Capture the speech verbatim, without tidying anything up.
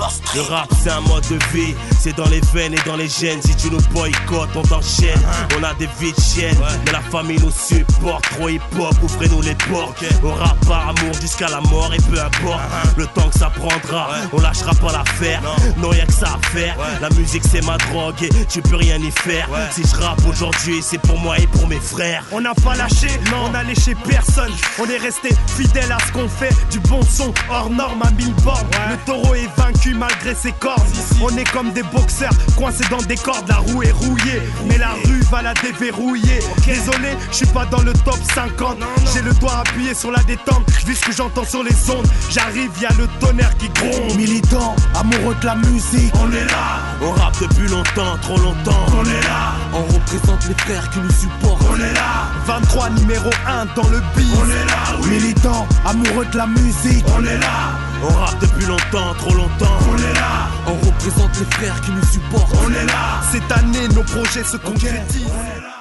Le rap c'est un mode de vie, c'est dans les veines et dans les gènes. Si tu nous boycottes, on t'enchaîne. On a des vies de chiennes, mais la famille nous supporte. Trop hip-hop, ouvrez-nous les portes. On rappe par amour jusqu'à la mort et peu importe le temps que ça prendra, on lâchera pas l'affaire. Non, y'a que ça à faire. La musique c'est ma drogue et tu peux rien y faire. Si je rappe aujourd'hui, c'est pour moi et pour mes frères. On n'a pas lâché, non, on n'a léché personne. On est resté fidèle à ce qu'on fait. Du bon son hors norme à mille bornes. Le taureau est vaincu malgré ses cordes. On est comme des boxeurs coincés dans des cordes. La roue est rouillée, mais la rue va la déverrouiller. Désolé, je suis pas dans le top cinquante. J'ai le doigt appuyé sur la détente. Vu ce que j'entends sur les ondes, j'arrive, y'a le tonnerre qui gronde. Militant, amoureux de la musique, on est là. On rappe depuis longtemps, trop longtemps. On est là. On représente les frères qui nous supportent. On est là. vingt-trois numéro un dans le beat. On est là, oui. Militant, amoureux de la musique, on est là. On rappe depuis longtemps, trop longtemps. On est là. On représente les frères qui nous supportent. On est là. Cette année, nos projets se concrétisent. Okay.